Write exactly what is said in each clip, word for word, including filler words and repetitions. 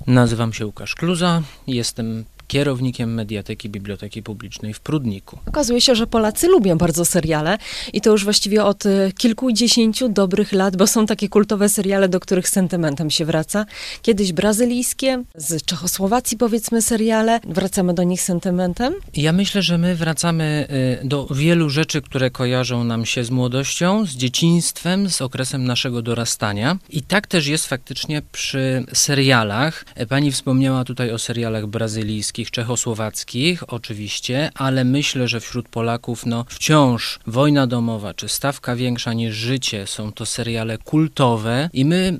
Nazywam się Łukasz Kluza, jestem kierownikiem Mediateki Biblioteki Publicznej w Prudniku. Okazuje się, że Polacy lubią bardzo seriale i to już właściwie od kilkudziesięciu dobrych lat, bo są takie kultowe seriale, do których z sentymentem się wraca. Kiedyś brazylijskie, z Czechosłowacji powiedzmy seriale, wracamy do nich z sentymentem. Ja myślę, że my wracamy do wielu rzeczy, które kojarzą nam się z młodością, z dzieciństwem, z okresem naszego dorastania. I tak też jest faktycznie przy serialach. Pani wspomniała tutaj o serialach brazylijskich, czechosłowackich oczywiście, ale myślę, że wśród Polaków no wciąż Wojna domowa czy Stawka większa niż życie są to seriale kultowe i my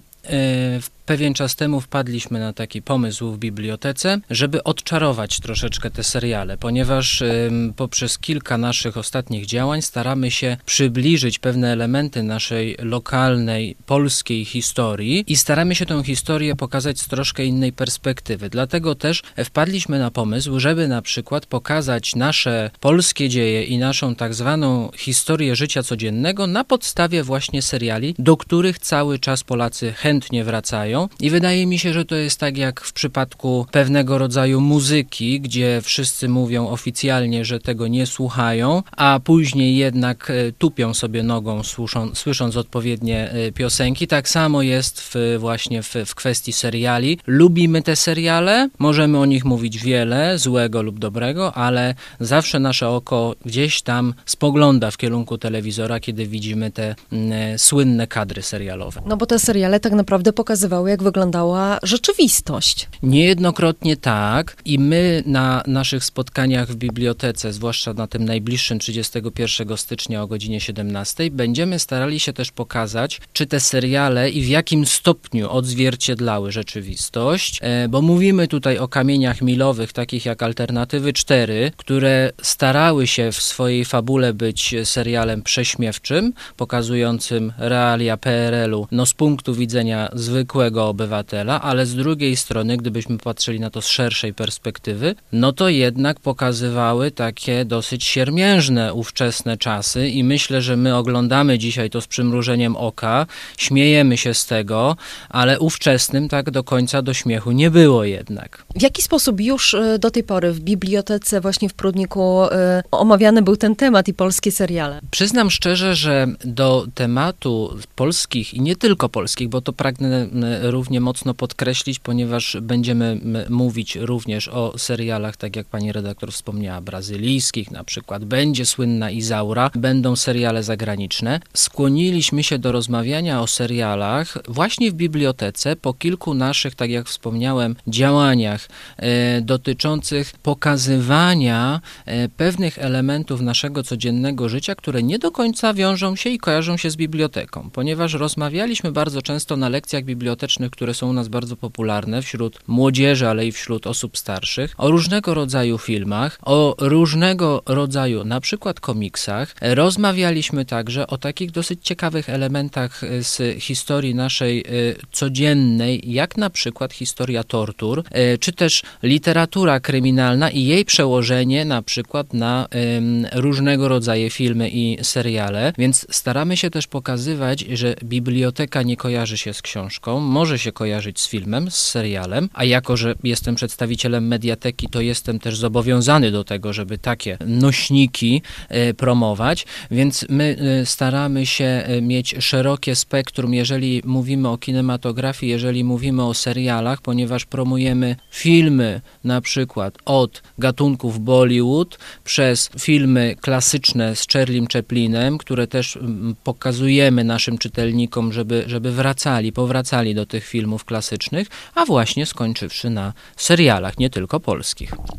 w pewien czas temu wpadliśmy na taki pomysł w bibliotece, żeby odczarować troszeczkę te seriale, ponieważ y, poprzez kilka naszych ostatnich działań staramy się przybliżyć pewne elementy naszej lokalnej, polskiej historii i staramy się tę historię pokazać z troszkę innej perspektywy. Dlatego też wpadliśmy na pomysł, żeby na przykład pokazać nasze polskie dzieje i naszą tak zwaną historię życia codziennego na podstawie właśnie seriali, do których cały czas Polacy chętnie wracają. I wydaje mi się, że to jest tak jak w przypadku pewnego rodzaju muzyki, gdzie wszyscy mówią oficjalnie, że tego nie słuchają, a później jednak tupią sobie nogą, słyszą, słysząc odpowiednie piosenki. Tak samo jest w, właśnie w, w kwestii seriali. Lubimy te seriale, możemy o nich mówić wiele, złego lub dobrego, ale zawsze nasze oko gdzieś tam spogląda w kierunku telewizora, kiedy widzimy te mm, słynne kadry serialowe. No bo te seriale tak naprawdę pokazywały, jak wyglądała rzeczywistość. Niejednokrotnie tak i my na naszych spotkaniach w bibliotece, zwłaszcza na tym najbliższym trzydziestego pierwszego stycznia o godzinie siedemnastej, będziemy starali się też pokazać, czy te seriale i w jakim stopniu odzwierciedlały rzeczywistość, bo mówimy tutaj o kamieniach milowych, takich jak Alternatywy cztery, które starały się w swojej fabule być serialem prześmiewczym, pokazującym realia P R L-u, no z punktu widzenia zwykłego obywatela, ale z drugiej strony, gdybyśmy patrzyli na to z szerszej perspektywy, no to jednak pokazywały takie dosyć siermiężne ówczesne czasy i myślę, że my oglądamy dzisiaj to z przymrużeniem oka, śmiejemy się z tego, ale ówczesnym tak do końca do śmiechu nie było jednak. W jaki sposób już do tej pory w bibliotece właśnie w Prudniku omawiany był ten temat i polskie seriale? Przyznam szczerze, że do tematu polskich i nie tylko polskich, bo to pragnę równie mocno podkreślić, ponieważ będziemy mówić również o serialach, tak jak pani redaktor wspomniała, brazylijskich, na przykład będzie słynna Izaura, będą seriale zagraniczne. Skłoniliśmy się do rozmawiania o serialach właśnie w bibliotece po kilku naszych, tak jak wspomniałem, działaniach e, dotyczących pokazywania e, pewnych elementów naszego codziennego życia, które nie do końca wiążą się i kojarzą się z biblioteką, ponieważ rozmawialiśmy bardzo często na lekcjach bibliotecznych, które są u nas bardzo popularne wśród młodzieży, ale i wśród osób starszych, o różnego rodzaju filmach, o różnego rodzaju na przykład komiksach. Rozmawialiśmy także o takich dosyć ciekawych elementach z historii naszej y, codziennej, jak na przykład historia tortur, y, czy też literatura kryminalna i jej przełożenie na przykład na y, różnego rodzaju filmy i seriale, więc staramy się też pokazywać, że biblioteka nie kojarzy się z książką, może się kojarzyć z filmem, z serialem, a jako, że jestem przedstawicielem Mediateki, to jestem też zobowiązany do tego, żeby takie nośniki e, promować, więc my e, staramy się e, mieć szerokie spektrum, jeżeli mówimy o kinematografii, jeżeli mówimy o serialach, ponieważ promujemy filmy na przykład od gatunków Bollywood, przez filmy klasyczne z Charliem Chaplinem, które też m, pokazujemy naszym czytelnikom, żeby, żeby wracali, powracali do tych filmów klasycznych, a właśnie skończywszy na serialach, nie tylko polskich.